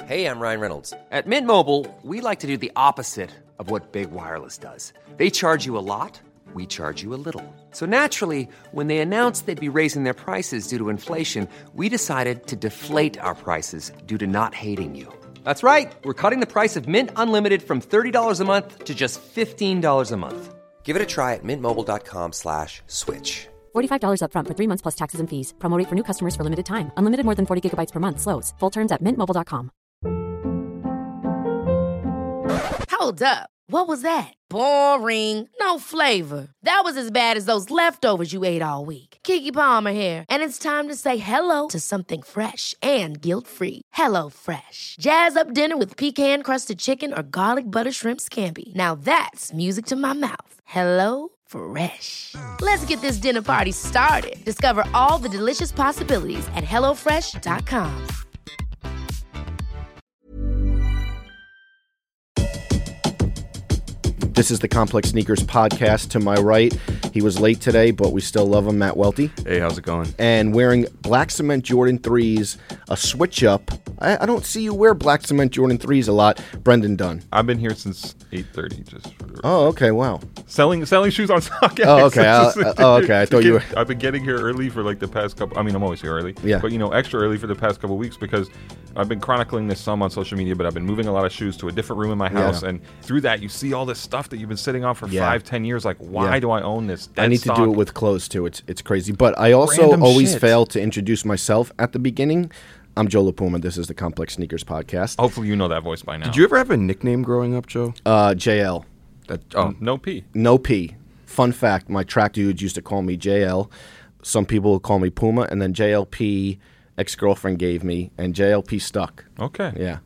Hey, I'm Ryan Reynolds. At Mint Mobile, we like to do the opposite of what Big Wireless does. They charge you a lot, we charge you a little. So naturally, when they announced they'd be raising their prices due to inflation, we decided to deflate our prices due to not hating you. That's right. We're cutting the price of Mint Unlimited from $30 a month to just $15 a month. Give it a try at mintmobile.com/switch. $45 up front for 3 months plus taxes and fees. Promo rate for new customers for limited time. Unlimited more than 40 gigabytes per month. Slows full terms at mintmobile.com. Hold up. What was that? Boring. No flavor. That was as bad as those leftovers you ate all week. Keke Palmer here. And it's time to say hello to something fresh and guilt-free. Hello Fresh. Jazz up dinner with pecan-crusted chicken or garlic butter shrimp scampi. Now that's music to my mouth. Hello Fresh. Let's get this dinner party started. Discover all the delicious possibilities at hellofresh.com. This is the Complex Sneakers podcast. To my right, he was late today, but we still love him, Matt Welty. Hey, how's it going? And wearing black cement Jordan 3s, a switch up. I don't see you wear black cement Jordan 3s a lot. Brendan Dunn. I've been here since 8:30. Just for the Oh, okay, wow. selling shoes on StockX. Oh, okay. I thought you were. I've been getting here early for like the past couple. I mean, I'm always here early. Yeah. But extra early for the past couple weeks because I've been chronicling this some on social media. But I've been moving a lot of shoes to a different room in my house, and through that, you see all this stuff that you've been sitting on for 5-10 years. Like, why do I own this? I need to do it with clothes too. It's crazy. But I also Random always shit. fail to introduce myself at the beginning. I'm Joe LaPuma. This is the Complex Sneakers podcast. Hopefully, you know that voice by now. Did you ever have a nickname growing up, Joe? JL. No P. No P. Fun fact, my track dudes used to call me JL. Some people would call me Puma, and then JLP, ex-girlfriend gave me, and JLP stuck. Okay. Yeah.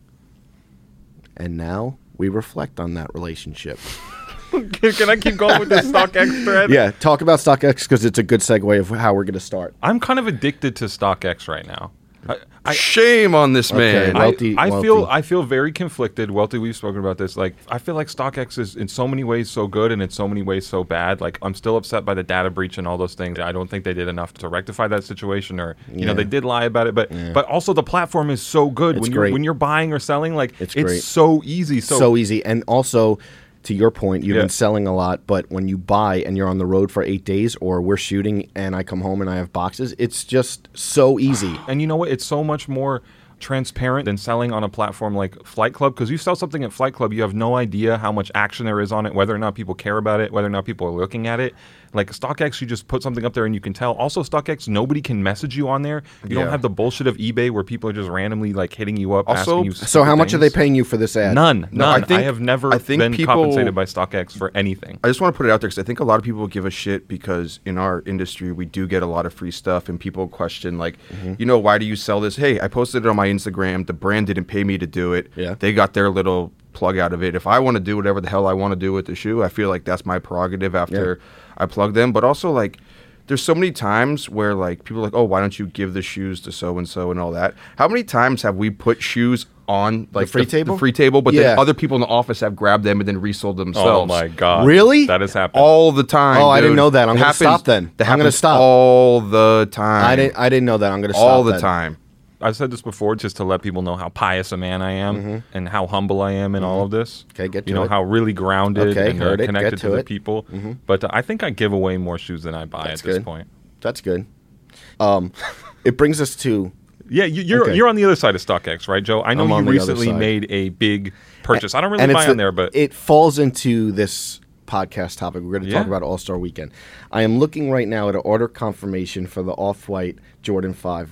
And now we reflect on that relationship. Can I keep going with this StockX thread? Yeah, talk about StockX because it's a good segue of how we're going to start. I'm kind of addicted to StockX right now. Shame on this man. Welty. I feel very conflicted. Welty, we've spoken about this. Like, I feel like StockX is in so many ways so good and in so many ways so bad. Like, I'm still upset by the data breach and all those things. I don't think they did enough to rectify that situation, or they did lie about it. But also the platform is so good when you're buying or selling. Like, it's great. so easy. So easy, and also. To your point, you've been selling a lot, but when you buy and you're on the road for 8 days, or we're shooting and I come home and I have boxes, it's just so easy. And you know what? It's so much more transparent than selling on a platform like Flight Club, because you sell something at Flight Club, you have no idea how much action there is on it, whether or not people care about it, whether or not people are looking at it. Like StockX, you just put something up there and you can tell. Also, StockX, nobody can message you on there. You don't have the bullshit of eBay where people are just randomly like hitting you up, asking you. So how much are they paying you for this ad? None. I have never been compensated by StockX for anything. I just want to put it out there because I think a lot of people give a shit because in our industry we do get a lot of free stuff, and people question like, why do you sell this? Hey, I posted it on my Instagram. The brand didn't pay me to do it. Yeah. They got their little plug out of it. If I want to do whatever the hell I want to do with the shoe, I feel like that's my prerogative after I plug them. But also, like, there's so many times where like people are like, oh, why don't you give the shoes to so and so and all that? How many times have we put shoes on like the free table, but then other people in the office have grabbed them and then resold themselves? Oh my god! Really? That has happened all the time. Oh, I dude. didn't know that. I'm going to stop then. That I'm going to stop all the time. I didn't know that. I'm going to stop all the then. time. I've said this before just to let people know how pious a man I am and how humble I am in all of this. Okay, get to it. How really grounded and heard it. connected Get to to the it. people. But I think I give away more shoes than I buy That's at this good. point. That's good. It brings us to... Yeah, you're on the other side of StockX, right, Joe? I know I'm on you the other recently side. made a big purchase. I don't really and buy it's on there, but... It falls into this podcast topic. We're going to talk Yeah. about All-Star Weekend. I am looking right now at an order confirmation for the Off-White Jordan 5,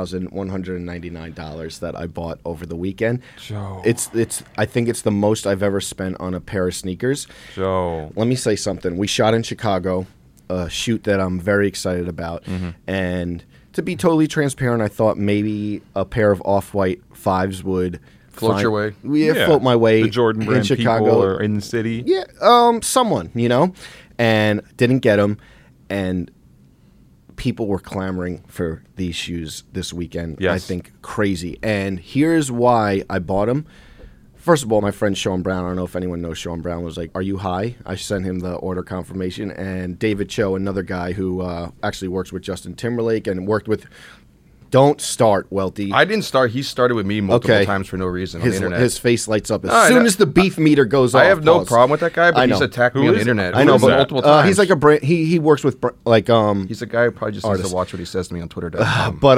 $1,199 that I bought over the weekend. Joe. It's. I think it's the most I've ever spent on a pair of sneakers. Joe. Let me say something. We shot in Chicago, a shoot that I'm very excited about. And to be totally transparent, I thought maybe a pair of Off-White 5s would... Float your way? Yeah, float my way The Jordan brand in Chicago. people or in the city. Yeah, someone, and didn't get them. And people were clamoring for these shoes this weekend. Yes. I think crazy. And here's why I bought them. First of all, my friend Sean Brown, I don't know if anyone knows Sean Brown, was like, "Are you high?" I sent him the order confirmation. And David Cho, another guy who actually works with Justin Timberlake and worked with Don't start, Welty. I didn't start. He started with me multiple times for no reason on the internet. His face lights up as soon as the beef meter goes off. I have no problem with that guy, but he's attacked me on the internet. I know, but multiple times. He's like he works with He's a guy who probably just needs to watch what he says to me on Twitter. But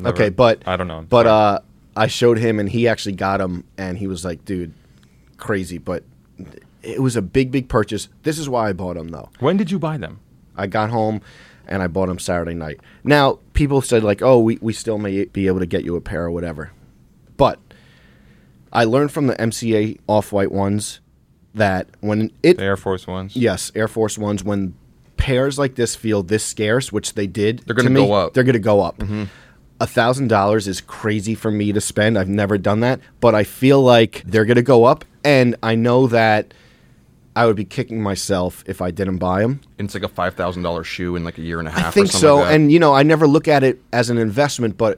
I don't know. But I showed him, and he actually got him, and he was like, "Dude, crazy." But it was a big purchase. This is why I bought them, though. When did you buy them? I got home, and I bought them Saturday night. Now, people said, like, oh, we still may be able to get you a pair or whatever. But I learned from the MCA Off-White ones that when the Air Force Ones? Yes, Air Force Ones, when pairs like this feel this scarce, which they did, they're going to go up. They're going to go up. Mm-hmm. $1,000 is crazy for me to spend. I've never done that. But I feel like they're going to go up, and I know that I would be kicking myself if I didn't buy them. It's like a $5,000 shoe in like a year and a half. I think or something so. like that. And, I never look at it as an investment, but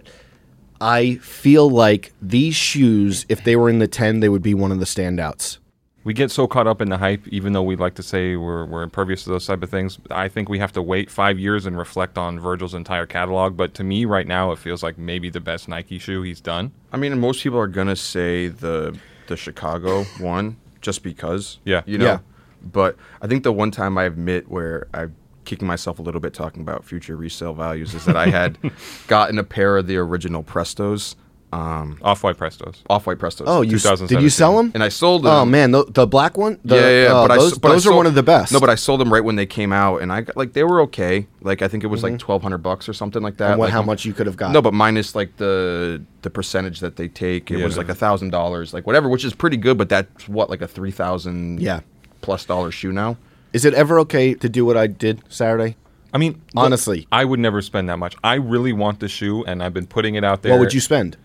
I feel like these shoes, if they were in the 10, they would be one of the standouts. We get so caught up in the hype, even though we like to say we're impervious to those type of things. I think we have to wait 5 years and reflect on Virgil's entire catalog. But to me, right now, it feels like maybe the best Nike shoe he's done. I mean, most people are going to say the Chicago one just because. Yeah. Yeah. But I think the one time I admit where I'm kicking myself a little bit talking about future resale values is that I had gotten a pair of the original Prestos. Off-White Prestos. Off-White Prestos. Oh, did you sell them? And I sold them. Oh, man, the black one? Yeah. Those are one of the best. No, but I sold them right when they came out, and I got, like, they were okay. Like, I think it was like $1,200 or something like that. And like, how much you could have got? No, but minus like the percentage that they take. It was like $1,000, like whatever, which is pretty good. But that's what, like a $3,000 plus shoe now. Is it ever okay to do what I did Saturday? I mean, honestly, I would never spend that much. I really want the shoe, and I've been putting it out there. What would you spend?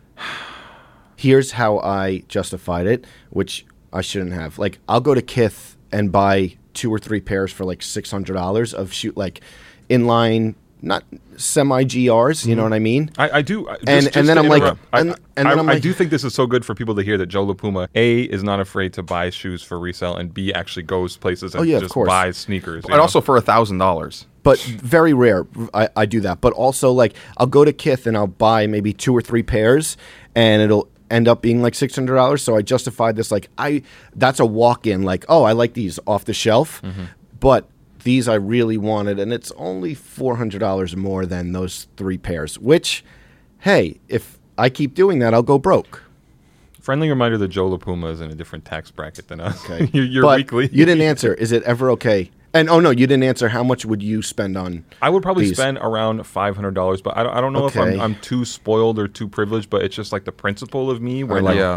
Here's how I justified it, which I shouldn't have. Like, I'll go to Kith and buy 2 or 3 pairs for like $600 of shoe, like inline, not semi GRs. You know what I mean? I do. And then I'm like, I do think this is so good for people to hear that Joe LaPuma, A, is not afraid to buy shoes for resale, and B, actually goes places and just buys sneakers. And also for $1,000. But very rare, I do that. But also, like, I'll go to Kith and I'll buy maybe 2 or 3 pairs, and it'll end up being like $600. So I justified this like that's a walk-in. Like, oh, I like these off the shelf, but these I really wanted, and it's only $400 more than those 3 pairs. Which, hey, if I keep doing that, I'll go broke. Friendly reminder that Joe LaPuma is in a different tax bracket than us. Okay, you're but weekly. You didn't answer. Is it ever okay? And oh no, you didn't answer. How much would you spend on? I would probably these? spend around $500, but I don't know if I'm too spoiled or too privileged. But it's just like the principle of me, where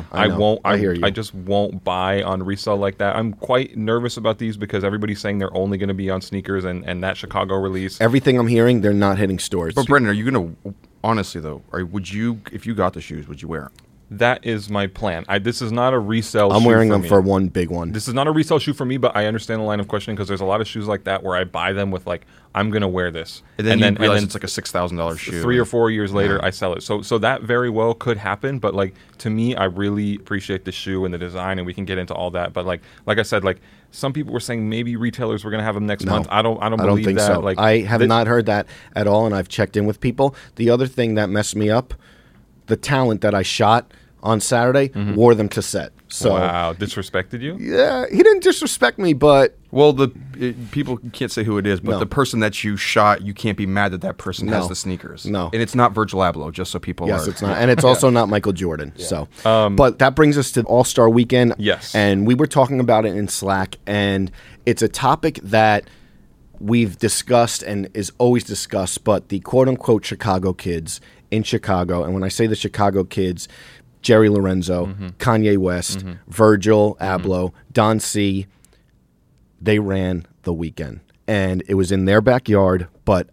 I hear you. I just won't buy on resale like that. I'm quite nervous about these because everybody's saying they're only going to be on sneakers and that Chicago release. Everything I'm hearing, they're not hitting stores. But Brendan, are you gonna honestly though? Would you, if you got the shoes, would you wear them? That is my plan. This is not a resale shoe. I'm wearing for them me. for one big one. This is not a resale shoe for me, but I understand the line of questioning because there's a lot of shoes like that where I buy them with like, I'm going to wear this. And then you realize it's like a $6,000 shoe. 3 or 4 years later, I sell it. So that very well could happen, but like to me, I really appreciate the shoe and the design, and we can get into all that. But like I said, like some people were saying maybe retailers were going to have them next month. I don't believe think that. So. Like I have not heard that at all, and I've checked in with people. The other thing that messed me up, the talent that I shot on Saturday wore them to set. So wow, disrespected you? Yeah, he didn't disrespect me, but well, people can't say who it is, but the person that you shot, you can't be mad that person has the sneakers. No, and it's not Virgil Abloh, just so people. Yes, it's not, and it's also not Michael Jordan. Yeah. So, but that brings us to All-Star Weekend. Yes, and we were talking about it in Slack, and it's a topic that we've discussed and is always discussed. But the quote-unquote Chicago kids in Chicago, and when I say the Chicago kids, Jerry Lorenzo, Kanye West, Virgil Abloh, Don C, they ran the weekend. And it was in their backyard, but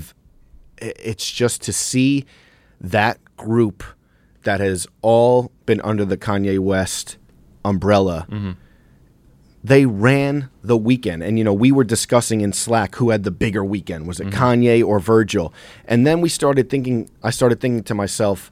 it's just to see that group that has all been under the Kanye West umbrella, they ran the weekend. And, we were discussing in Slack who had the bigger weekend. Was it Kanye or Virgil? And then I started thinking to myself,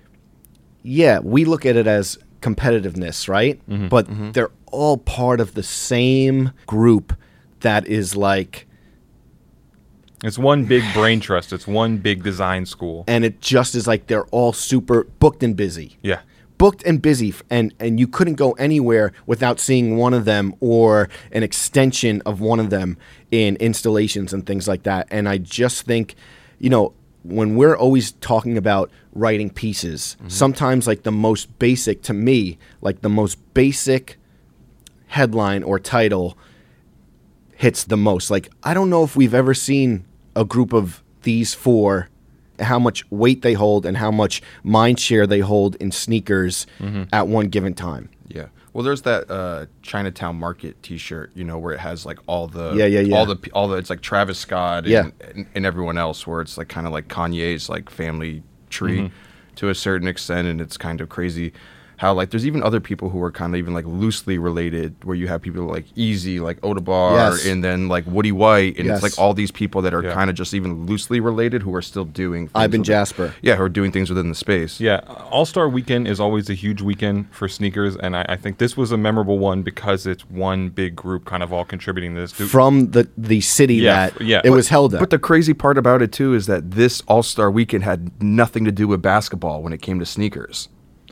yeah, we look at it as competitiveness, right? But they're all part of the same group that is like It's one big brain trust. It's one big design school. And it just is like they're all super booked and busy. Yeah. Booked and busy, and you couldn't go anywhere without seeing one of them or an extension of one of them in installations and things like that. And I just think, when we're always talking about writing pieces, sometimes like the most basic, to me, like the most basic headline or title hits the most. Like, I don't know if we've ever seen a group of these four, how much weight they hold and how much mind share they hold in sneakers at one given time. Yeah. Well, there's that Chinatown Market T-shirt, where it has like all the all the it's like Travis Scott and everyone else, where it's like kind of like Kanye's like family tree to a certain extent, and it's kind of crazy how like there's even other people who are kind of even like loosely related, where you have people like Easy, like Odabar, and then like Woody White, and it's like all these people that are kind of just even loosely related who are still doing things Ivan Jasper. Yeah, who are doing things within the space. Yeah, All-Star Weekend is always a huge weekend for sneakers, and I think this was a memorable one because it's one big group kind of all contributing to this. From the city it was held at. But the crazy part about it too is that this All-Star Weekend had nothing to do with basketball when it came to sneakers.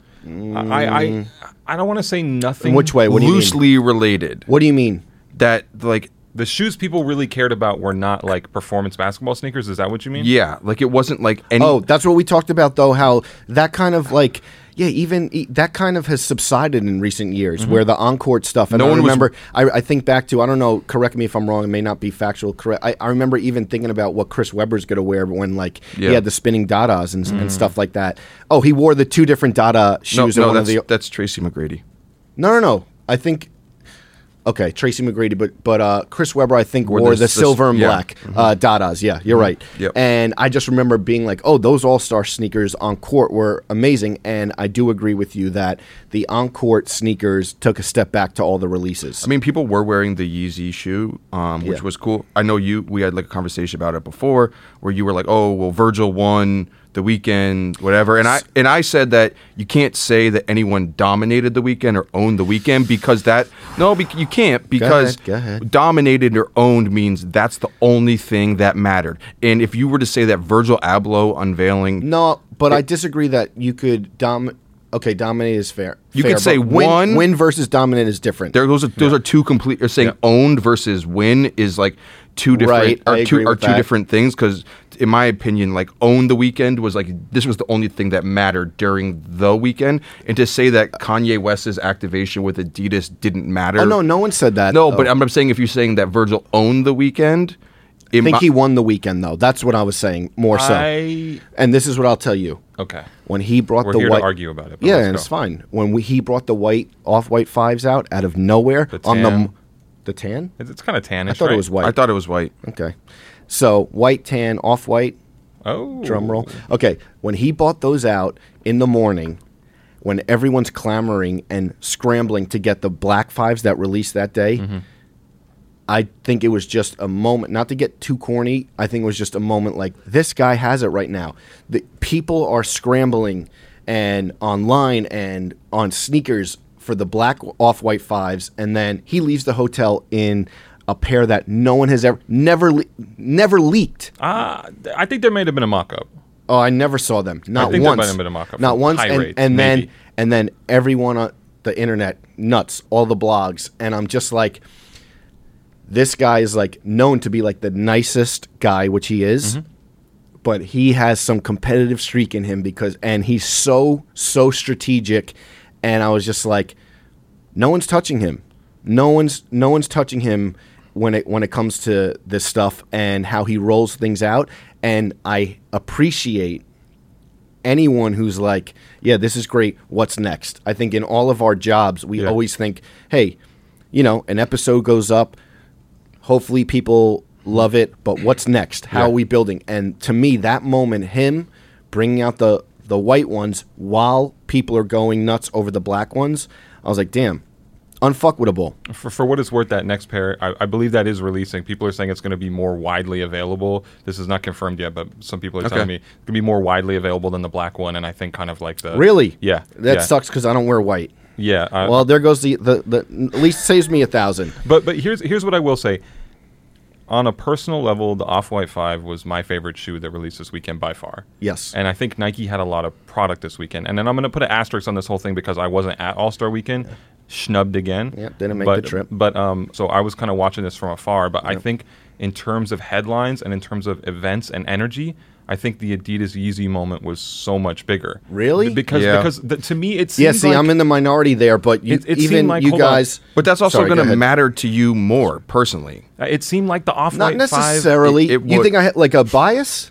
I don't want to say nothing. In which way? What do you mean? Loosely related. What do you mean? That like the shoes people really cared about were not like performance basketball sneakers. Is that what you mean? Yeah, like it wasn't like any. Oh, that's what we talked about though. How that kind of like. Yeah, even that kind of has subsided in recent years, where the on-court stuff. And I remember, I think back to, I don't know, correct me if I'm wrong, it may not be factual correct. I remember even thinking about what Chris Webber's going to wear when, like, he had the spinning Dadas and stuff like that. Oh, he wore the two different Dada shoes. No, that's Tracy McGrady. No. I think... Okay, Tracy McGrady, but Chris Webber, I think, wore the silver and black Dadas. Yeah, you're right. Yep. And I just remember being like, oh, those All-Star sneakers on court were amazing. And I do agree with you that the on-court sneakers took a step back to all the releases. I mean, people were wearing the Yeezy shoe, which was cool. I know we had like a conversation about it before where you were like, oh, well, Virgil won the weekend, whatever. And I said that you can't say that anyone dominated the weekend or owned the weekend because you can't, because Go ahead. Dominated or owned means that's the only thing that mattered. And if you were to say that Virgil Abloh unveiling... No, but I disagree that you could dominate. Okay, dominate is fair. You could say win versus dominate is different. Those are two complete. You're saying owned versus win is like two different two different things. Because in my opinion, like own the weekend was like this was the only thing that mattered during the weekend, and to say that Kanye West's activation with Adidas didn't matter. Oh no one said that. No, but I'm saying if you're saying that Virgil owned the weekend. I think he won the weekend, though. That's what I was saying, more so. And this is what I'll tell you. Okay. When he brought We're the here white, to argue about it. Yeah, and it's fine. When he brought the off-white fives out of nowhere on the tan. It's kind of tannish. I thought it was white. I thought it was white. Okay, so white, tan, off-white. Oh. Drum roll. Okay, when he bought those out in the morning, when everyone's clamoring and scrambling to get the black fives that released that day. I think it was just a moment, not to get too corny, I think it was just a moment like, this guy has it right now. The people are scrambling and online and on sneakers for the black off-white fives, and then he leaves the hotel in a pair that no one has never leaked. I think there may have been a mock-up. Oh, I never saw them. Not I think once. There might have been a mock-up. Not once. Pirates, and then everyone on the internet, nuts, all the blogs, and I'm just like... This guy is like known to be like the nicest guy, which he is, but he has some competitive streak in him and he's so strategic. And I was just like, no one's touching him. No one's touching him when it comes to this stuff and how he rolls things out. And I appreciate anyone who's like, yeah, this is great. What's next? I think in all of our jobs, we always think, hey, an episode goes up. Hopefully people love it, but what's next? How are we building? And to me, that moment, him bringing out the white ones while people are going nuts over the black ones, I was like, damn, unfuckwittable. For what it's worth, that next pair, I believe that is releasing. People are saying it's going to be more widely available. This is not confirmed yet, but some people are telling me it's going to be more widely available than the black one, and I think kind of like the... Really? Yeah. That sucks because I don't wear white. Yeah. Well, there goes the at least saves me $1,000. But here's what I will say. on a personal level, the Off-White 5 was my favorite shoe that released this weekend by far. Yes. And I think Nike had a lot of product this weekend. And then I'm going to put an asterisk on this whole thing because I wasn't at All-Star Weekend. Schnubbed again. Yep, didn't make the trip. But so I was kind of watching this from afar. But I think in terms of headlines and in terms of events and energy, I think the Adidas Yeezy moment was so much bigger. Really? Because to me it seems see, like, I'm in the minority there, but you, it even seemed like, you hold on. guys. But that's also Sorry, going go to ahead. matter to you more personally. It seemed like the Off-White Not 5. necessarily. it You would- think I had like a bias?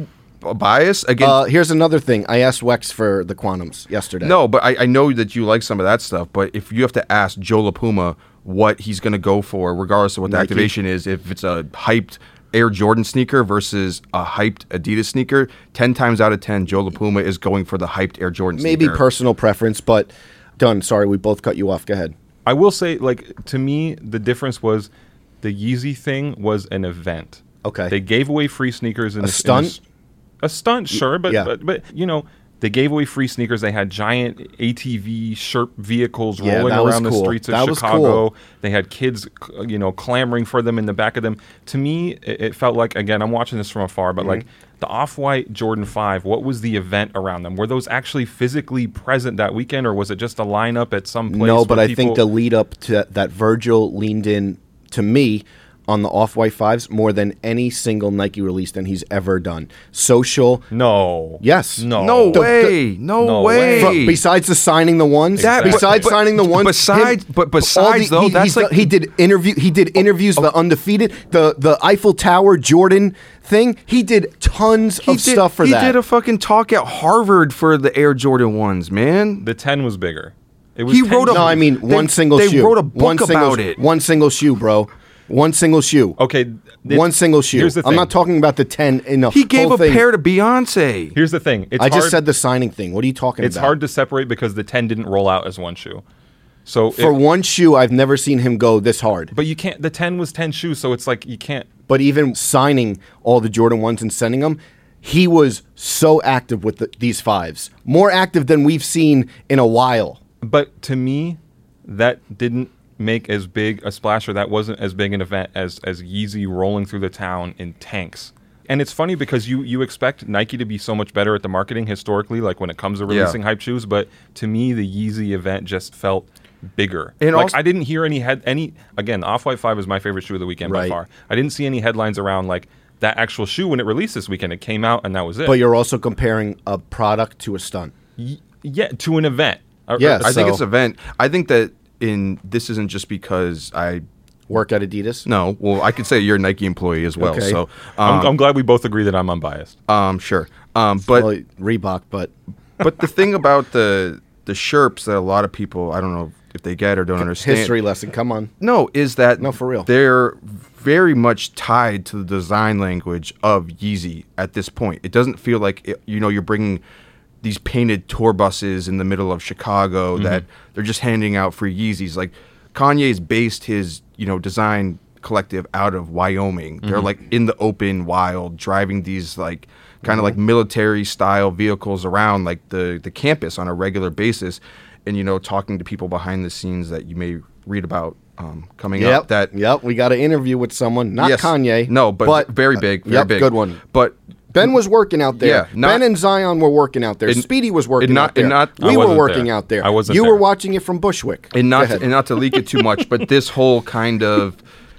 A bias again. Here's another thing. I asked Wex for the Quantums yesterday. No, but I know that you like some of that stuff. But if you have to ask Joe LaPuma what he's going to go for, regardless of what the Nike. activation is, if it's a hyped Air Jordan sneaker versus a hyped Adidas sneaker, 10 times out of 10, Joe LaPuma is going for the hyped Air Jordan maybe sneaker. personal preference, but done. Sorry, we both cut you off. Go ahead. I will say, like, to me, the difference was the Yeezy thing was an event. Okay. They gave away free sneakers in A stunt? A stunt, sure, but, yeah. but you know, they gave away free sneakers. They had giant ATV Sherp vehicles Yeah, rolling that was around the cool. streets of That was Chicago. cool. They had kids, clamoring for them in the back of them. To me, it felt like, again, I'm watching this from afar, but like the Off-White Jordan 5, what was the event around them? Were those actually physically present that weekend, or was it just a lineup at some place? No, but where I think the lead up to that, Virgil leaned in to me on the Off-White 5s more than any single Nike release than he's ever done. Social. No. Yes. No. No The- way. No no way. way. Besides the signing the ones, That- besides but- signing the ones, besides- but besides, though, that's like- he did interviews, the undefeated, the Eiffel Tower Jordan thing. He did tons of stuff for that. He did a fucking talk at Harvard for the Air Jordan ones, man. The 10 was bigger. It was He 10 wrote a- No, I mean They- one single they shoe. wrote a book One single- about it. One single shoe, bro. One single shoe. Okay. One single shoe. Here's the I'm thing. not talking about the 10 in the He gave whole a thing. pair to Beyonce. Here's the thing. It's I just hard- said the signing thing. What are you talking It's about? hard to separate because the 10 didn't roll out as one shoe. So For one shoe, I've never seen him go this hard. but you can't. The 10 was 10 shoes, so it's like you can't. But even signing all the Jordan 1s and sending them, he was so active with these 5s. More active than we've seen in a while. But to me, that didn't make as big a splash, or that wasn't as big an event as Yeezy rolling through the town in tanks. And it's funny because you expect Nike to be so much better at the marketing historically, like when it comes to releasing hype shoes. But to me, the Yeezy event just felt bigger. And like also- I didn't hear any again, the Off-White 5 is my favorite shoe of the weekend by Right. far. I didn't see any headlines around like that actual shoe when it released this weekend. It came out and that was it. But you're also comparing a product to a stunt. Yeah, to an event. Yeah, I think So- it's an event. I think that this isn't just because I Work at Adidas? no. Well, I could say you're a Nike employee as well. Okay. So I'm glad we both agree that I'm unbiased. sure. But Well, Reebok, but but the thing about the Sherps that a lot of people, I don't know if they get or don't understand. history lesson. Come on. No, is that No, for real. they're very much tied to the design language of Yeezy at this point. It doesn't feel like you're bringing these painted tour buses in the middle of Chicago that they're just handing out free Yeezys. Like Kanye's based his design collective out of Wyoming. They're like in the open wild, driving these like kind of like military style vehicles around like the campus on a regular basis, and talking to people behind the scenes that you may read about coming up. That we got an interview with someone, not Yes. Kanye. No, but very big, very big. Good one. But Ben was working out there. Yeah, Ben and Zion were working out there. And- Speedy was working and not- out there. and not- I we were wasn't working there. out there. I wasn't You there. were watching it from Bushwick. and Go not ahead. and not to leak it too much, but this whole kind of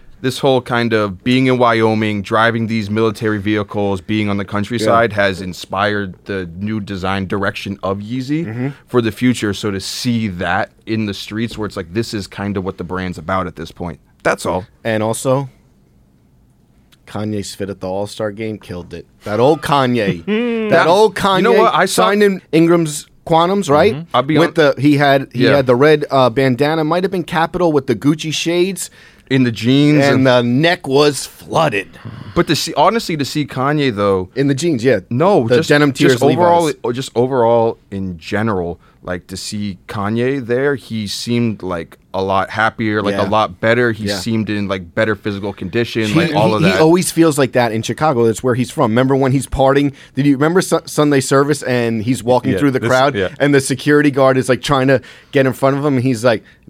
being in Wyoming, driving these military vehicles, being on the countryside has inspired the new design direction of Yeezy for the future. So to see that in the streets where it's like this is kind of what the brand's about at this point. That's all. And also, Kanye's fit at the All-Star game killed it. That old Kanye. that old Kanye. You know what? I saw- signed in Ingram's Quantums, right? I'll be with hon- he had Yeah. the red bandana, might have been Capital with the Gucci shades, In the jeans and the neck was flooded but to see Kanye though, in the jeans. Yeah, no, the just denim tears. just overall, Levi's. just overall in general, like to see Kanye there, he seemed like a lot happier, like Yeah. a lot better. He Yeah. seemed in like better physical condition, like all of He that. always feels like that in Chicago. That's where he's from. Remember when he's partying? Did you remember Sunday service and he's walking Yeah, through the crowd yeah. and the security guard is like trying to get in front of him and he's like,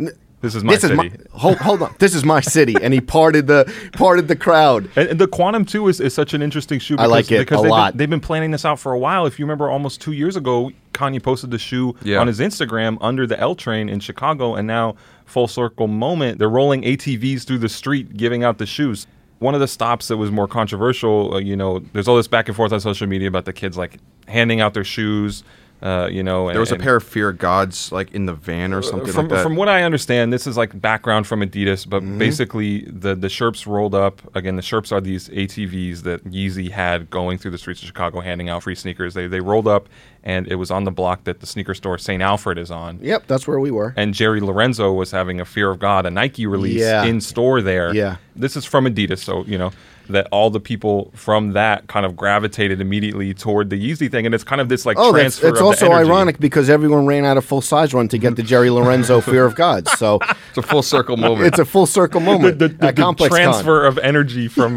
This is my city. Hold on. This is my city, and he parted the crowd. And the Quantum 2 is such an interesting shoe. Because, I like it because a lot. They've been planning this out for a while. If you remember, almost 2 years ago, Kanye posted the shoe on his Instagram under the L train in Chicago, and now full circle moment, they're rolling ATVs through the street giving out the shoes. One of the stops that was more controversial, there's all this back and forth on social media about the kids like handing out their shoes. There was a pair of Fear of Gods like in the van or something like that. From what I understand, this is like background from Adidas, but basically the Sherps rolled up. Again, the Sherps are these ATVs that Yeezy had going through the streets of Chicago handing out free sneakers. They rolled up, and it was on the block that the sneaker store St. Alfred is on. Yep, that's where we were. And Jerry Lorenzo was having a Fear of God, a Nike release in store there. Yeah. This is from Adidas, so, that all the people from that kind of gravitated immediately toward the Yeezy thing, and it's kind of this like transfer. It's also ironic because everyone ran out of full size run to get the Jerry Lorenzo Fear of God. So it's a full circle moment. It's a full circle moment. The transfer of energy from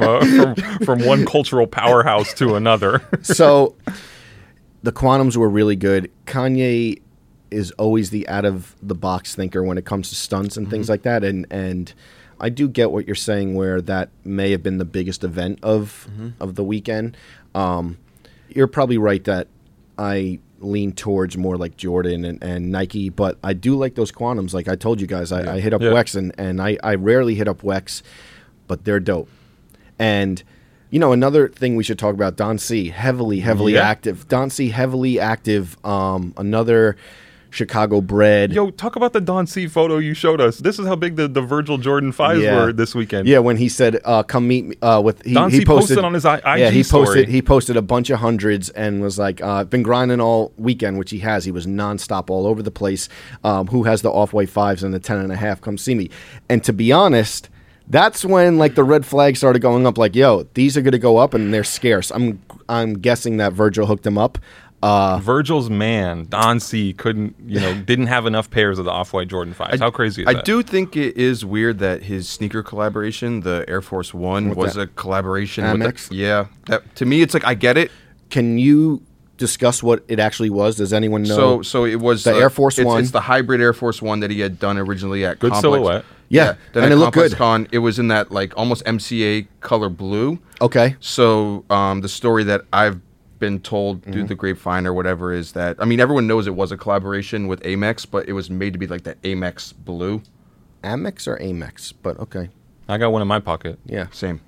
one cultural powerhouse to another. So the Quantums were really good. Kanye is always the out of the box thinker when it comes to stunts and things like that, and I do get what you're saying, where that may have been the biggest event of the weekend. You're probably right that I lean towards more like Jordan and Nike, but I do like those Quantums. Like I told you guys, I hit up Wex, and I rarely hit up Wex, but they're dope. And another thing we should talk about, Don C, heavily active. Don C, heavily active. Another Chicago bred. Yo, talk about the Don C photo you showed us. This is how big the Virgil Jordan 5s were this weekend. Yeah, when he said, "Come meet me," Don C posted on his IG story. He posted a bunch of hundreds and was like, "I've been grinding all weekend," which he has. He was nonstop all over the place. Who has the Off-White 5s and the 10.5? Come see me. And to be honest, that's when like the red flag started going up. Like, yo, these are going to go up and they're scarce. I'm guessing that Virgil hooked him up. Virgil's man, Don C, didn't have enough pairs of the Off-White Jordan 5s. How crazy is that? I do think it is weird that his sneaker collaboration, the Air Force One, was a collaboration Amex? That, to me, it's like, I get it. Can you discuss what it actually was? Does anyone know? So it was the Air Force One. It's the hybrid Air Force One that he had done originally at Good Complex. silhouette. Yeah, then and at it looked Complex good. Con, it was in that like almost MCA color blue. Okay. So the story that I've been told through the grapevine or whatever is that, I mean, everyone knows it was a collaboration with Amex, but it was made to be like that Amex blue. Amex or Amex, but okay. I got one in my pocket. Yeah. Same.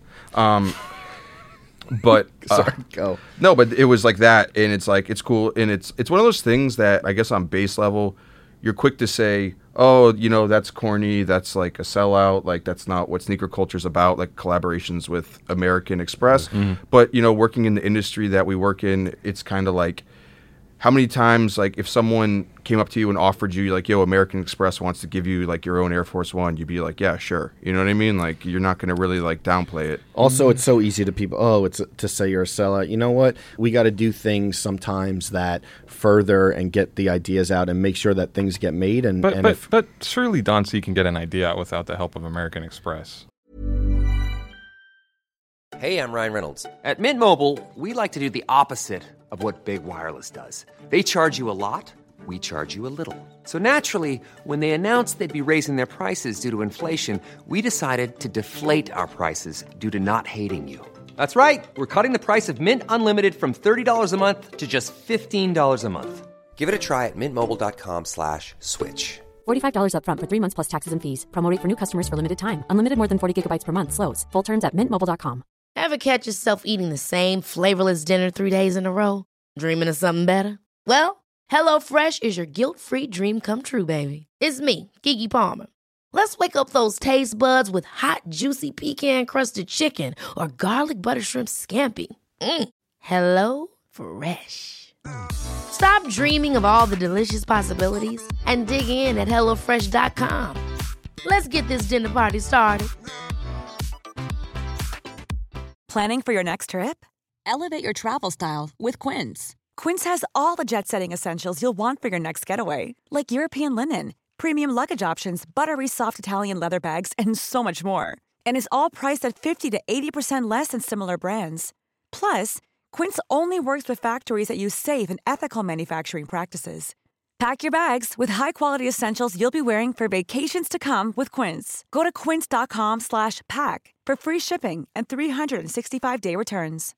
But Sorry, go. No, but it was like that, and it's like, it's cool, and it's one of those things that I guess on base level, you're quick to say, oh, that's corny, that's like a sellout, like that's not what sneaker culture's about, like collaborations with American Express. But, working in the industry that we work in, it's kind of like, how many times, like, if someone came up to you and offered you, like, yo, American Express wants to give you, like, your own Air Force One, you'd be like, yeah, sure. You know what I mean? Like, you're not going to really, like, downplay it. Also, it's so easy to people, to say you're a sellout. You know what? We got to do things sometimes that further and get the ideas out and make sure that things get made. But surely Don C can get an idea out without the help of American Express. Hey, I'm Ryan Reynolds. At Mint Mobile, we like to do the opposite of what Big Wireless does. They charge you a lot, we charge you a little. So naturally, when they announced they'd be raising their prices due to inflation, we decided to deflate our prices due to not hating you. That's right. We're cutting the price of Mint Unlimited from $30 a month to just $15 a month. Give it a try at mintmobile.com/switch. $45 up front for 3 months plus taxes and fees. Promo rate for new customers for limited time. Unlimited more than 40 gigabytes per month. Slows full terms at mintmobile.com. Ever catch yourself eating the same flavorless dinner 3 days in a row? Dreaming of something better? Well, HelloFresh is your guilt-free dream come true, baby. It's me, Keke Palmer. Let's wake up those taste buds with hot, juicy pecan-crusted chicken or garlic butter shrimp scampi. Hello Fresh. Stop dreaming of all the delicious possibilities and dig in at HelloFresh.com. Let's get this dinner party started. Planning for your next trip? Elevate your travel style with Quince. Quince has all the jet-setting essentials you'll want for your next getaway, like European linen, premium luggage options, buttery soft Italian leather bags, and so much more. And is all priced at 50 to 80% less than similar brands. Plus, Quince only works with factories that use safe and ethical manufacturing practices. Pack your bags with high-quality essentials you'll be wearing for vacations to come with Quince. Go to quince.com/pack for free shipping and 365-day returns.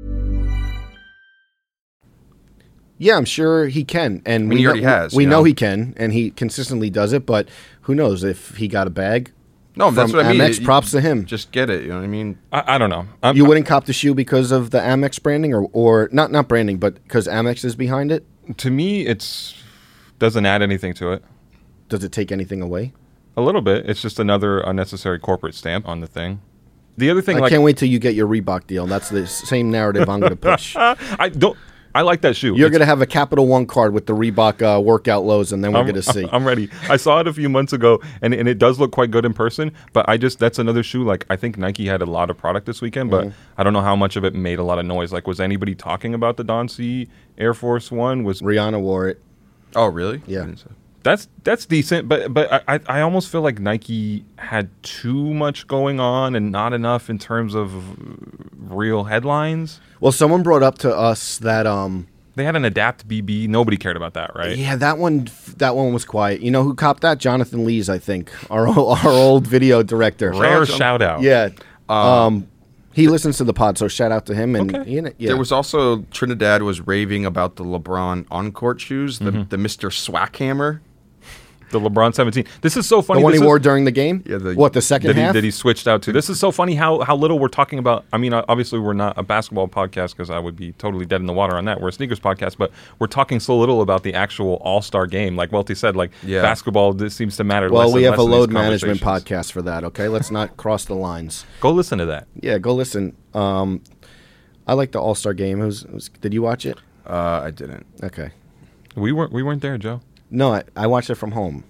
Yeah, I'm sure he can, and he already has. We know he can, and he consistently does it. But who knows if he got a bag? No, from that's what I mean. Amex, props to him. Just get it. You know what I mean? I don't know. You wouldn't cop the shoe because of the Amex branding, or not branding, but because Amex is behind it. To me, it's doesn't add anything to it. Does it take anything away? A little bit. It's just another unnecessary corporate stamp on the thing. The other thing, I can't wait till you get your Reebok deal. That's the same narrative I'm going to push. I like that shoe. You're going to have a Capital One card with the Reebok workout lows, and then we're going to see. I'm ready. I saw it a few months ago, and it does look quite good in person. But that's another shoe. Like, I think Nike had a lot of product this weekend, but I don't know how much of it made a lot of noise. Like, was anybody talking about the Don C Air Force One? Rihanna wore it. Oh, really? Yeah. That's decent, but I almost feel like Nike had too much going on and not enough in terms of real headlines. Well, someone brought up to us that they had an Adapt BB. Nobody cared about that, right? Yeah, that one was quiet. You know who copped that? Jonathan Lees, I think, our old video director. Rare shout out. Yeah. He listens to the pod, so shout out to him. And okay. There was also Trinidad was raving about the LeBron on-court shoes, the Mr. Swackhammer. The LeBron 17. This is so funny. The one he wore during the game? Yeah. The second half? That he switched out to. This is so funny how little we're talking about. I mean, obviously we're not a basketball podcast because I would be totally dead in the water on that. We're a sneakers podcast, but we're talking so little about the actual all-star game. Like Welty said, basketball this seems to matter less. Well, we and have a less in load these management conversations. podcast for that, okay? Let's not cross the lines. Go listen to that. Yeah, go listen. I like the all-star game. Did you watch it? I didn't. Okay. We weren't there, Joe. No, I watched it from home.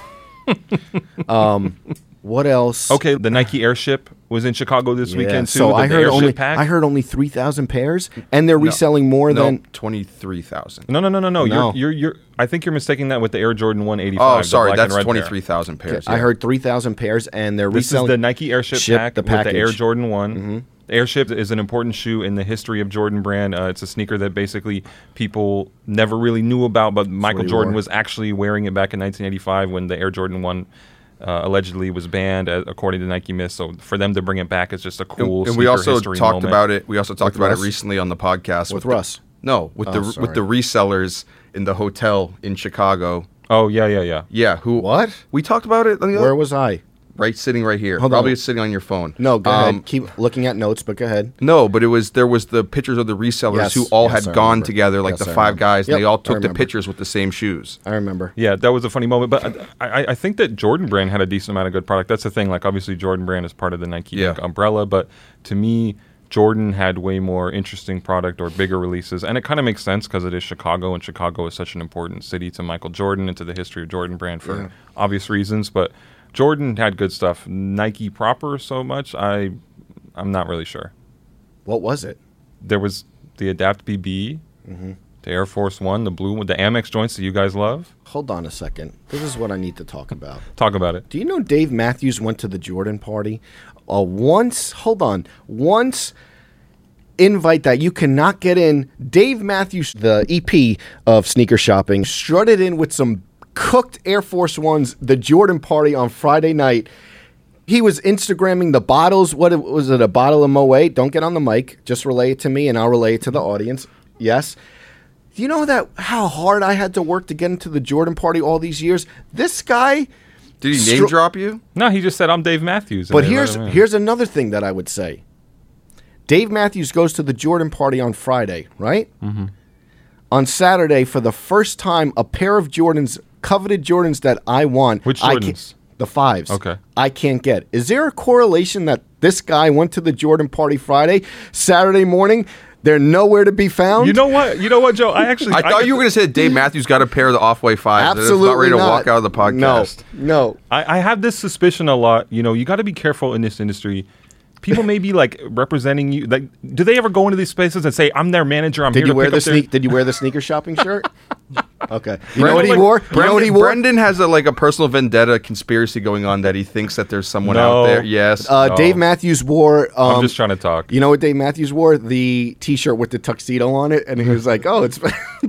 What else? Okay, the Nike Airship was in Chicago this weekend too. So I heard only 3,000 pairs, and they're reselling more than 23,000. No. You're. I think you're mistaking that with the Air Jordan 185. Oh, sorry, that's that's 23,000 pairs. I heard 3,000 pairs, and they're This reselling. is the Nike Airship pack with the Air Jordan 1. Mm-hmm. The Airship is an important shoe in the history of Jordan brand. It's a sneaker that basically people never really knew about, but Michael Jordan was actually wearing it back in 1985 when the Air Jordan 1 allegedly was banned, according to Nike Myth. So for them to bring it back is just a cool and sneaker we also history talked moment. about it. We also talked about Russ? it recently on the podcast With Russ. With the resellers in the hotel in Chicago. Oh, yeah. Yeah, What? We talked about it. Where was I? Sitting right here. Hold on. Probably sitting on your phone. No, go ahead. Keep looking at notes, but go ahead. No, but there was the pictures of the resellers who all had I gone remember. together, like Yes, the I five remember. guys, and Yep, they all I took the remember. pictures with the same shoes. I remember. Yeah, that was a funny moment. But I think that Jordan Brand had a decent amount of good product. That's the thing. Like, obviously, Jordan Brand is part of the Nike umbrella. But to me, Jordan had way more interesting product or bigger releases. And it kind of makes sense because it is Chicago, and Chicago is such an important city to Michael Jordan and to the history of Jordan Brand for obvious reasons. But Jordan had good stuff. Nike proper so much, I'm not really sure. What was it? There was the Adapt BB, the Air Force One, the blue with the Amex joints that you guys love. Hold on a second. This is what I need to talk about. Talk about it. Do you know Dave Matthews went to the Jordan party? Once invite that you cannot get in. Dave Matthews, the EP of sneaker shopping, strutted in with some cooked Air Force Ones, the Jordan party on Friday night. He was Instagramming the bottles. What was it, a bottle of Moet? Don't get on the mic. Just relay it to me, and I'll relay it to the audience. Yes. Do you know how hard I had to work to get into the Jordan party all these years? This guy... Did he name drop you? No, he just said, I'm Dave Matthews. But here's another thing that I would say. Dave Matthews goes to the Jordan party on Friday, right? Mm-hmm. On Saturday, for the first time, a pair of Jordans, coveted Jordans that I want. Which Jordans? The 5s. Okay. I can't get. Is there a correlation that this guy went to the Jordan party Friday, Saturday morning, they're nowhere to be found? You know what, Joe? I thought you were going to say that Dave Matthews got a pair of the Off-White 5s. Absolutely not ready to not. walk out of the podcast. No. I have this suspicion a lot. You know, you got to be careful in this industry. People may be like representing you. Like, do they ever go into these places and say, "I'm their manager. Did you wear the sneaker shopping shirt? Okay. You know Brendan, what he wore? Brendan has a personal vendetta conspiracy going on that he thinks that there's someone out there. Yes. Dave Matthews wore. I'm just trying to talk. You know what Dave Matthews wore? The T-shirt with the tuxedo on it, and he was like, "Oh, it's black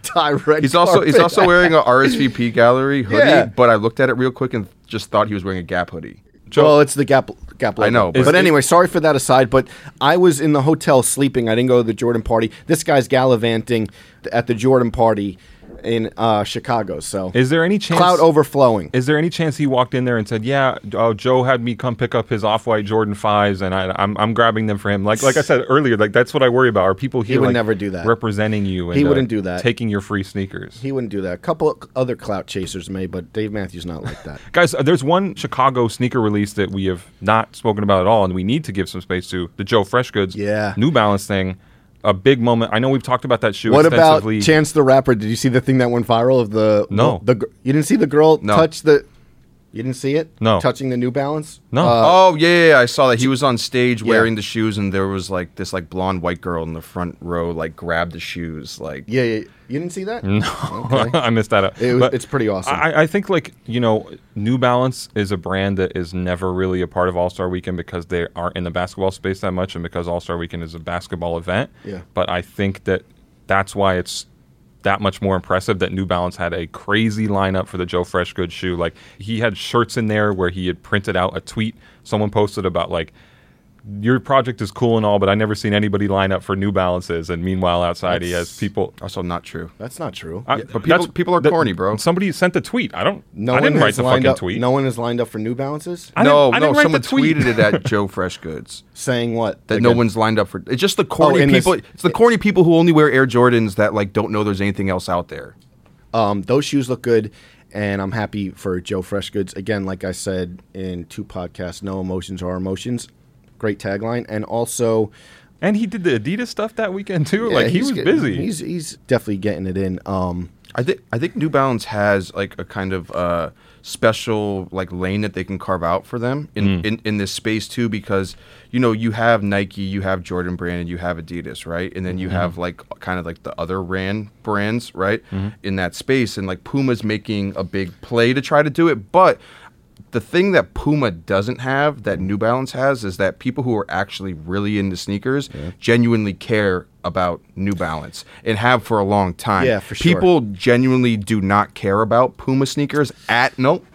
tie red. He's also carpet. wearing a RSVP gallery hoodie, Yeah. but I looked at it real quick and just thought he was wearing a Gap hoodie. Well, it's the Gap logo. I know, but, but- anyway, sorry for that aside. But I was in the hotel sleeping. I didn't go to the Jordan party. This guy's gallivanting at the Jordan party in Chicago. So Is there any chance cloud overflowing? Is there any chance he walked in there and said, "Yeah, Joe had me come pick up his off-white Jordan 5s, and I'm grabbing them for him." Like I said earlier, like that's what I worry about. Are people here? He would like, never do that. Representing you, and, He wouldn't do that. Taking your free sneakers, He wouldn't do that. A couple of other clout chasers may, but Dave Matthews not like that. guys. There's one Chicago sneaker release that we have not spoken about at all, and we need to give some space to the Joe Freshgoods, Yeah. New Balance thing. A big moment. I know we've talked about that shoe What about extensively. Chance the Rapper? Did you see the thing that went viral of the No. You didn't see the girl No. touch the. You didn't see it? No. Touching the New Balance? No. Oh yeah, I saw that he was on stage wearing the shoes, and there was like this like blonde white girl in the front row like grabbed the shoes like. Yeah. You didn't see that? No, Okay. I missed that out. But It's pretty awesome. I think, like, New Balance is a brand that is never really a part of All-Star Weekend because they aren't in the basketball space that much, and because All-Star Weekend is a basketball event. Yeah. But I think that's why it's that much more impressive that New Balance had a crazy lineup for the Joe Freshgoods shoe. Like, he had shirts in there where he had printed out a tweet someone posted about, like, your project is cool and all, but I never seen anybody line up for New Balances. And meanwhile, outside he has people. Also not true. That's not true. But people are corny, bro. Somebody sent the tweet. I didn't one write has the lined fucking up, tweet. No one is lined up for New Balances? I No, didn't write someone the tweet. tweeted it at Joe Freshgoods Saying what? that Like no a- one's lined up for. It's just the corny in this- people. It's the corny people who only wear Air Jordans that like don't know there's anything else out there. Those shoes look good, and I'm happy for Joe Freshgoods. Again, like I said in 2 podcasts, no emotions are emotions. Great tagline. And also, And he did the Adidas stuff that weekend too. yeah, Like he was getting- busy. He's definitely getting it in. I think New Balance has like a kind of special like lane that they can carve out for them in this space too, because you have Nike, you have Jordan Brand, and you have Adidas, right? And then you have like kind of like the other brands, right? In that space, and like Puma's making a big play to try to do it, but the thing that Puma doesn't have that New Balance has is that people who are actually really into sneakers genuinely care about New Balance and have for a long time. Yeah, for sure. People genuinely do not care about Puma sneakers at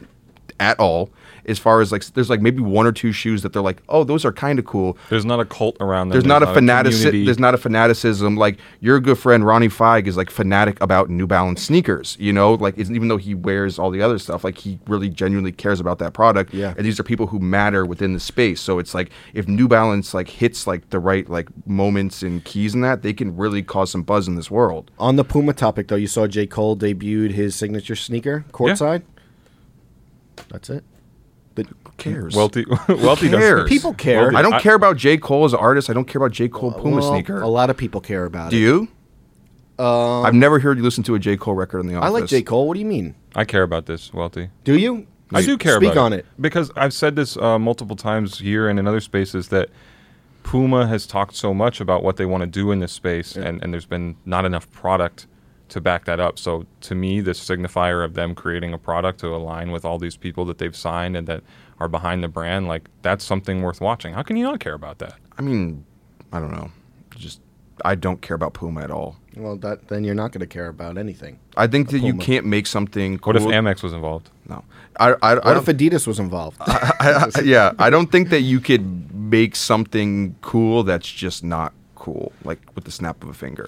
all. As far as like, there's like maybe 1 or 2 shoes that they're like, oh, those are kind of cool. There's not a cult around them. There's not a community. There's not a fanaticism. Like your good friend Ronnie Feig is like fanatic about New Balance sneakers. Like even though he wears all the other stuff, like he really genuinely cares about that product. Yeah. And these are people who matter within the space. So it's like if New Balance like hits like the right like moments and keys in that, they can really cause some buzz in this world. On the Puma topic, though, you saw J. Cole debuted his signature sneaker courtside. That's it. Who cares? Wealthy cares? does. People care. I don't care about J. Cole as an artist. I don't care about J. Cole Puma Well, sneaker. A lot of people care about Do it. you? I've never heard you listen to a J. Cole record in the office. I like J. Cole. What do you mean? I care about this, Welty. Do you? I do care Speak about on it. because I've said this multiple times here and in other spaces that Puma has talked so much about what they want to do in this space, and there's been not enough product to back that up. So to me, this signifier of them creating a product to align with all these people that they've signed and that are behind the brand, like that's something worth watching. How can you not care about that? I mean, I don't know. I don't care about Puma at all. Well, then you're not going to care about anything. I think that you Puma. can't make something cool. What if Amex was involved? No. I What don't, if Adidas was involved? I don't think that you could make something cool that's just not cool, like with the snap of a finger.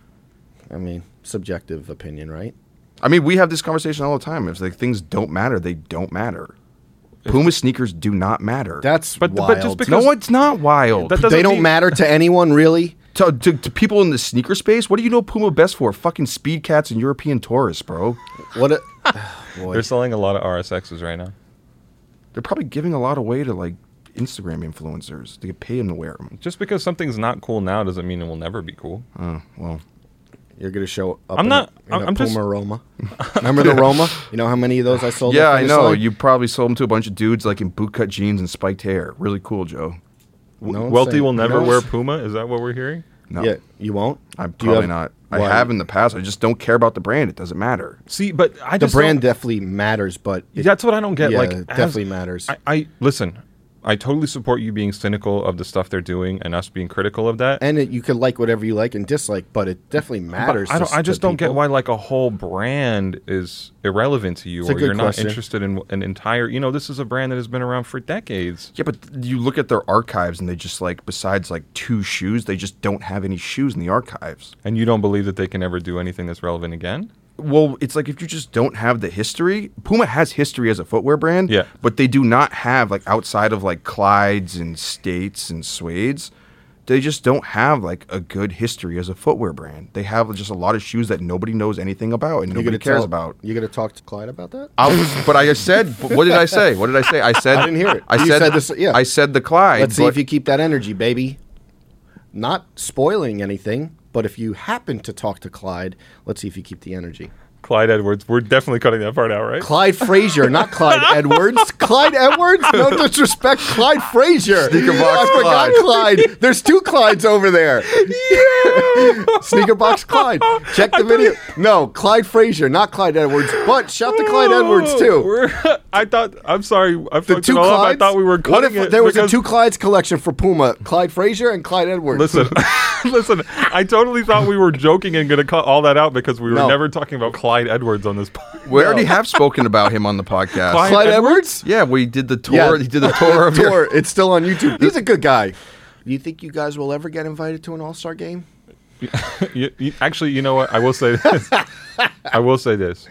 I mean, subjective opinion, right? I mean, we have this conversation all the time. It's like things don't matter. They don't matter. Puma sneakers do not matter. That's But wild. just because- No, it's not wild. That doesn't They don't mean- matter to anyone, really? To people in the sneaker space, what do you know Puma best for? Fucking speed cats and European tourists, bro. What? Boy. They're selling a lot of RSXs right now. They're probably giving a lot away to like Instagram influencers to get paid them to wear them. Just because something's not cool now doesn't mean it will never be cool. Well, You're going to show up I'm in not- a I'm Puma just- Roma. Remember the Roma? You know how many of those I sold? yeah, at I Finish know. Line? You probably sold them to a bunch of dudes like in bootcut jeans and spiked hair. Really cool, Joe. No one's Welty saying- will never no wear one's- Puma? Is that what we're hearing? No, Yeah, you won't? I'm Do you probably have- not. I why? have in the past. I just don't care about the brand. It doesn't matter. See, but I The just brand don't- definitely matters, but That's what I don't get. Yeah, Like, it definitely matters. I listen. I totally support you being cynical of the stuff they're doing and us being critical of that. And you can like whatever you like and dislike, but it definitely matters. But I just to don't get people. why like a whole brand is irrelevant to you, It's a or good you're not question. interested in an entire. This is a brand that has been around for decades. Yeah, but you look at their archives and they just like, besides like 2 shoes, they just don't have any shoes in the archives. And you don't believe that they can ever do anything that's relevant again? Well, it's like if you just don't have the history. Puma has history as a footwear brand, Yeah. but they do not have, like, outside of like Clydes and States and Suede's, they just don't have like a good history as a footwear brand. They have just a lot of shoes that nobody knows anything about and nobody cares about. You gonna talk to Clyde about that? But I said, what did I say? What did I say? I said I didn't hear it. I You said said this- yeah. I said the Clyde. Let's see but- if you keep that energy, baby. Not spoiling anything, but if you happen to talk to Clyde, let's see if you keep the energy. Clyde Edwards. We're definitely cutting that part out, right? Clyde Frazier, not Clyde Edwards. Clyde Edwards? No disrespect. Clyde Frazier. Sneaker box I forgot Clyde. There's 2 Clydes over there. Sneaker box Clyde. Check the video. No, Clyde Frazier, not Clyde Edwards. But shout to Clyde Edwards too. I'm sorry. I The fucked 2 it all up. I Clydes. thought we were What cutting if it there was a because- 2 Clydes collection for Puma? Clyde Frazier and Clyde Edwards. Listen, listen. I totally thought we were joking and going to cut all that out because we were No. never talking about Clyde Edwards on this podcast. We already have spoken about him on the podcast. Clyde Edwards? Yeah, we did the tour. Yeah. He did the tour of Tour. It's still on YouTube. He's a good guy. Do you think you guys will ever get invited to an All-Star game? Actually, you know what? I will say this. I will say this.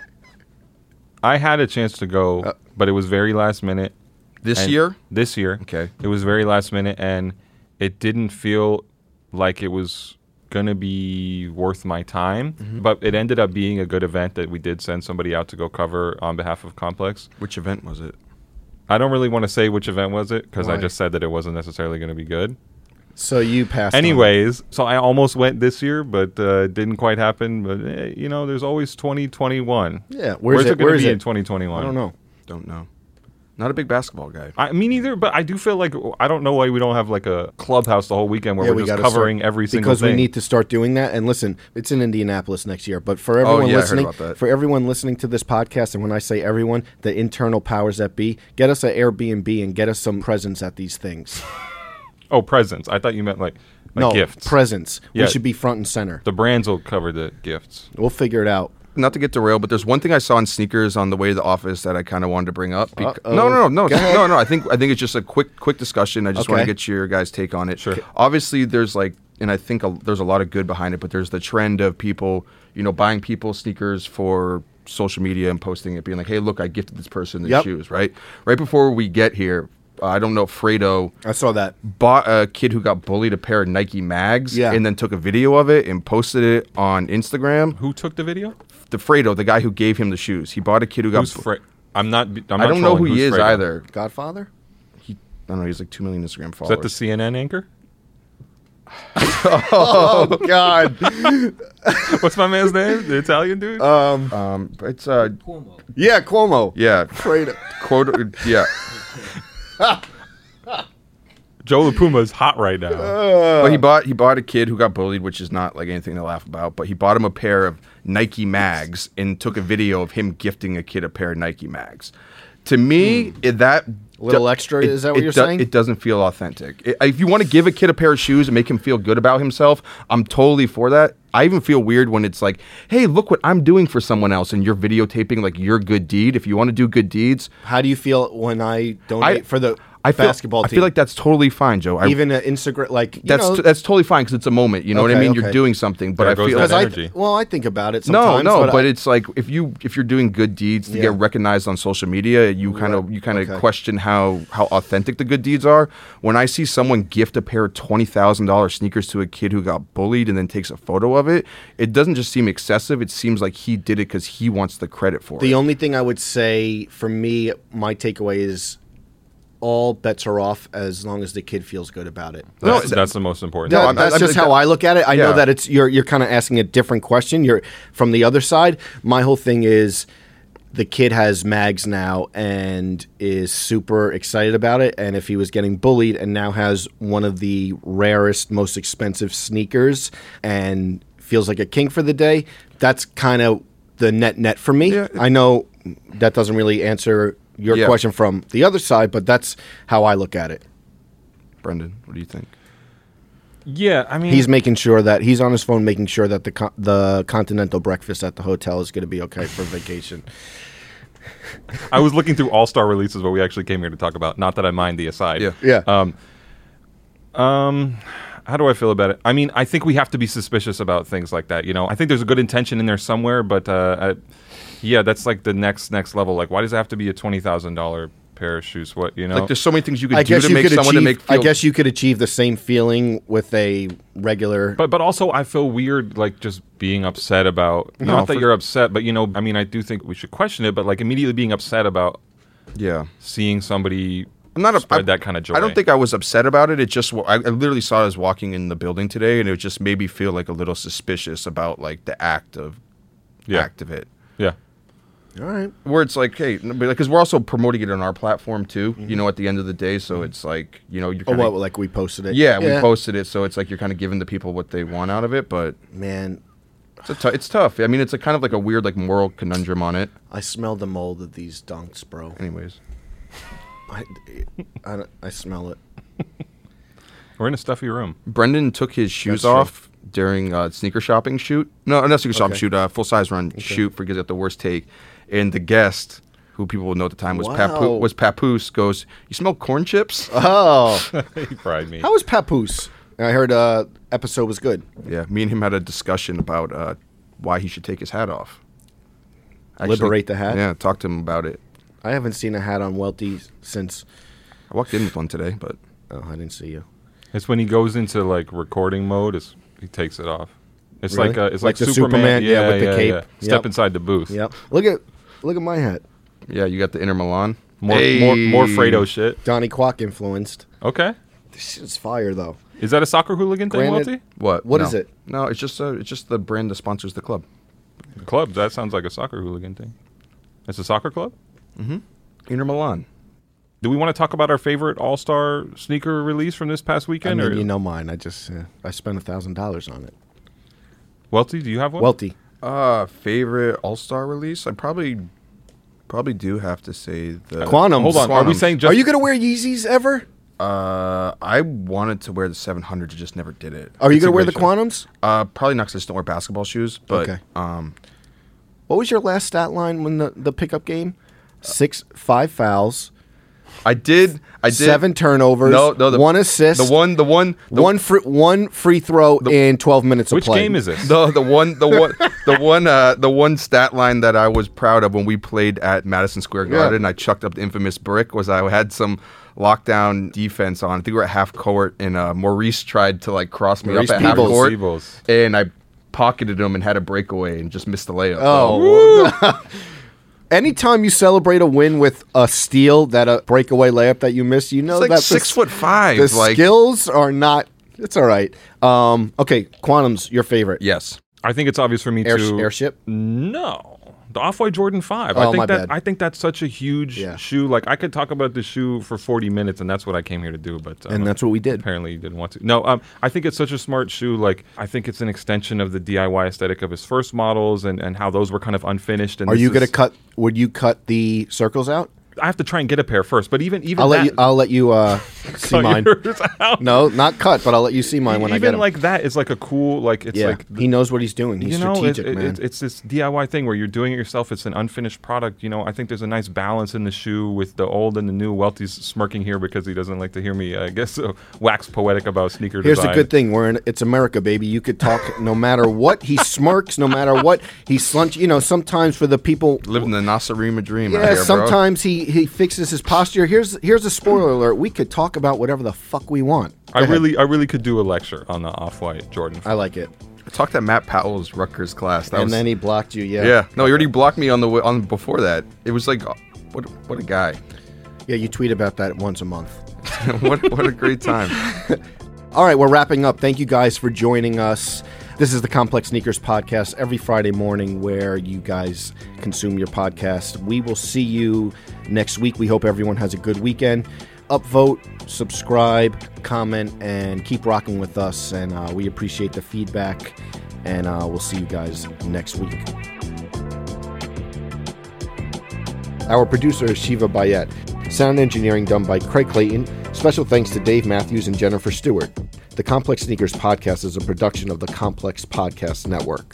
I had a chance to go, but it was very last minute. This And year? This year. Okay. It was very last minute, and it didn't feel like it was going to be worth my time. Mm-hmm. But it ended up being a good event that we did send somebody out to go cover on behalf of Complex. Which event was it? I don't really want to say which event was it because I Why? just said that it wasn't necessarily going to be good. So you passed. on. Anyways, so I almost went this year, but didn't quite happen. But, there's always 2021. Yeah, Where's it going Where to is be it? in 2021? I don't know. Don't know. Not a big basketball guy. Me neither, but I do feel like I don't know why we don't have like a clubhouse the whole weekend where we're just gotta covering start- every single because thing. we need to start doing that. And listen, it's in Indianapolis next year. But for everyone yeah, I heard listening, about that. for everyone listening to this podcast, and when I say everyone, the internal powers that be, get us an Airbnb and get us some presents at these things. Oh, presents. I thought you meant like No, gifts. presents. Yeah. We should be front and center. The brands will cover the gifts. We'll figure it out. Not to get derailed, but there's one thing I saw in sneakers on the way to the office that I kind of wanted to bring up. Uh-oh. No. Go ahead. I think it's just a quick discussion. I just want to Okay. get your guys' take on it. Sure. Obviously, there's like, and I think there's a lot of good behind it, but there's the trend of people, buying people sneakers for social media and posting it, being like, "Hey, look, I gifted this person these Yep. shoes." Right before we get here, I don't know, Fredo I saw that. bought a kid who got bullied a pair of Nike Mags, Yeah. and then took a video of it and posted it on Instagram. Who took the video? The Fredo, the guy who gave him the shoes, he bought a kid who got. Who's I'm not. I'm I not don't know who trolling. he Who's is Fredo? either. Godfather? I don't know. He's like 2 million Instagram Is followers. that the CNN anchor? Oh, God. What's my man's name? The Italian dude? It's Yeah, Cuomo. yeah, Fredo. quote yeah. Joe LaPuma is hot right now. But he bought a kid who got bullied, which is not like anything to laugh about. But he bought him a pair of Nike Mags and took a video of him gifting a kid a pair of Nike Mags. To me, that Little extra, is that what you're saying? It doesn't feel authentic. If you want to give a kid a pair of shoes and make him feel good about himself, I'm totally for that. I even feel weird when it's like, hey, look what I'm doing for someone else, and you're videotaping like your good deed. If you want to do good deeds, How do you feel when I donate for the basketball I team? feel like that's totally fine, Joe. Even an Instagram, like, that's totally fine because it's a moment. You know what I Okay, mean? okay. You're doing something, but There I goes feel that like energy. I think about it no, sometimes. but it's like if you're doing good deeds to Yeah. get recognized on social media, you kind of Okay. question how authentic the good deeds are. When I see someone gift a pair of $20,000 sneakers to a kid who got bullied and then takes a photo of it, it doesn't just seem excessive. It seems like he did it because he wants the credit for it. The only thing I would say for me, my takeaway is all bets are off as long as the kid feels good about it. That's the most important. No, thing. That's just how I look at it. I know Yeah. that it's you're kind of asking a different question. You're from the other side. My whole thing is the kid has mags now and is super excited about it. And if he was getting bullied and now has one of the rarest, most expensive sneakers and feels like a king for the day, that's kind of the net for me. Yeah. I know that doesn't really answer your question from the other side, but that's how I look at it. Brendan, what do you think? Yeah, I mean, He's making sure that he's on his phone, making sure that the continental breakfast at the hotel is going to be okay for vacation. I was looking through all-star releases, what we actually came here to talk about. Not that I mind the aside. Yeah. How do I feel about it? I mean, I think we have to be suspicious about things like that. I think there's a good intention in there somewhere, but that's like the next level. Like, why does it have to be a $20,000 pair of shoes? What Like, there's so many things you could do to make someone to make. I guess you could achieve the same feeling with a regular. But also, I feel weird, like just being upset about. Not that you're upset, but I mean, I do think we should question it. But like immediately being upset about, seeing somebody. I'm not spread that kind of joy. I don't think I was upset about it. It just I literally saw it as walking in the building today, and it just made me feel like a little suspicious about like the act of it. Yeah. All right. Where it's like, hey, because we're also promoting it on our platform too. At the end of the day, so it's like you're kinda, like we posted it. Yeah, we posted it, so it's like you're kind of giving the people what they want out of it. But man, it's tough. I mean, it's a kind of like a weird like moral conundrum on it. I smell the mold of these dunks, bro. Anyways. I smell it. We're in a stuffy room. Brendan took his shoes off during sneaker shopping shoot. No, not sneaker shopping shoot. Full size run shoot for Gives It the Worst Take. And the guest, who people would know at the time was Papoose, goes, "You smell corn chips?" Oh, He fried me. how was Papoose? I heard episode was good. Yeah, me and him had a discussion about why he should take his hat off. Liberate the hat? Yeah, talk to him about it. I haven't seen a hat on Welty since. I walked in with one today, but I didn't see you. It's when he goes into like recording mode. He takes it off. It's Really? like Like the Superman. Superman, with the cape. Yeah. Step Yep. inside the booth. Yep. Look at my hat. yeah, you got the Inter Milan. More Fredo shit. Donnie Kwok influenced. Okay. This shit's fire though. Is that a soccer hooligan thing, Granted- Welty? What is it? No, it's just the brand that sponsors the club. Club. That sounds like a soccer hooligan thing. It's a soccer club? Inter Milan. Do we want to talk about our favorite all-star sneaker release from this past weekend? I mean, or you know mine. I just I spent $1,000 on it. Welty, do you have one? Welty. Favorite All-Star release? I probably do have to say the Quantums. Hold on. Are we Quantums. saying just... Are you gonna wear Yeezys ever? I wanted to wear the 700, just never did it. Are you It's a gonna wear great the shoe. Quantums? Probably not because I just don't wear basketball shoes. But Okay. What was your last stat line when the pickup game? 5 fouls. I did 7 turnovers. No, 1 assist. One free throw in 12 minutes of Which play. game is this? the one stat line that I was proud of when we played at Madison Square Garden. Yeah. I chucked up the infamous brick. Was I had some lockdown defense on. I think we were at half court, and Maurice tried to like cross me Maurice up at half Peebles. court, and I pocketed him and had a breakaway and just missed the layup. Oh. Anytime you celebrate a win with a steal, that a breakaway layup that you miss, you know It's like that 6'5". The skills are not. It's all right. Okay, Quantums, your favorite? Yes. I think it's obvious for me to... Airship? No. The Off-White Jordan 5. Oh, my bad. I think that's such a huge shoe. Like, I could talk about the shoe for 40 minutes, and that's what I came here to do. But And that's what we did. Apparently you didn't want to. No, I think it's such a smart shoe. Like, I think it's an extension of the DIY aesthetic of his first models and how those were kind of unfinished. And Are you going to cut? Would you cut the circles out? I have to try and get a pair first. But even I'll that, let you see mine. yours out. No, not cut, but I'll let you see mine when I get Even them. like that is like a cool, like, it's like... he knows what he's doing. He's strategic, man. It's this DIY thing where you're doing it yourself. It's an unfinished product. I think there's a nice balance in the shoe with the old and the new. Welty's smirking here because he doesn't like to hear me, I guess, wax poetic about sneaker Here's design. the good thing. It's America, baby. You could talk no matter what. He smirks no matter what. He slunch. Sometimes for the people... Living the Nasarima dream out Yeah, here, bro. sometimes he fixes his posture. Here's a spoiler alert. We could talk about whatever the fuck we want. Go I ahead. really could do a lecture on the Off-White Jordan. I like it. I talked at Matt Powell's Rutgers class. Then he blocked you. Yeah. Yeah. No, he already blocked me on before that. It was like, what a guy. Yeah, you tweet about that once a month. what a great time. All right, we're wrapping up. Thank you guys for joining us. This is the Complex Sneakers Podcast every Friday morning where you guys consume your podcast. We will see you next week. We hope everyone has a good weekend. Upvote, subscribe, comment, and keep rocking with us. And we appreciate the feedback. And we'll see you guys next week. Our producer is Shiva Bayet. Sound engineering done by Craig Clayton. Special thanks to Dave Matthews and Jennifer Stewart. The Complex Sneakers Podcast is a production of the Complex Podcast Network.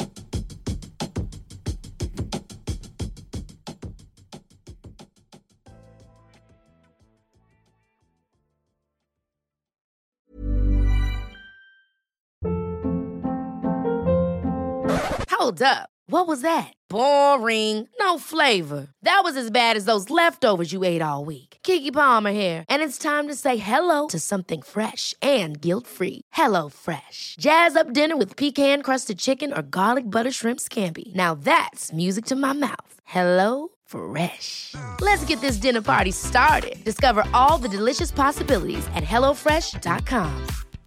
Hold up. What was that? Boring. No flavor. That was as bad as those leftovers you ate all week. Keke Palmer here, and it's time to say hello to something fresh and guilt-free. Hello Fresh. Jazz up dinner with pecan-crusted chicken or garlic butter shrimp scampi. Now that's music to my mouth. Hello Fresh. Let's get this dinner party started. Discover all the delicious possibilities at hellofresh.com.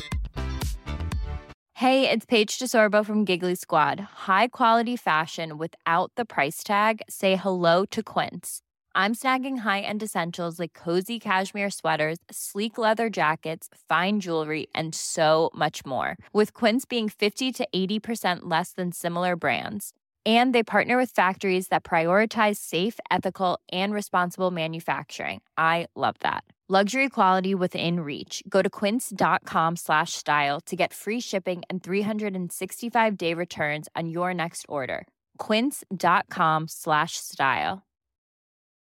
Hey, it's Paige DeSorbo from Giggly Squad. High quality fashion without the price tag. Say hello to Quince. I'm snagging high-end essentials like cozy cashmere sweaters, sleek leather jackets, fine jewelry, and so much more. With Quince being 50 to 80% less than similar brands. And they partner with factories that prioritize safe, ethical, and responsible manufacturing. I love that. Luxury quality within reach. Go to quince.com/style to get free shipping and 365-day returns on your next order. Quince.com/style.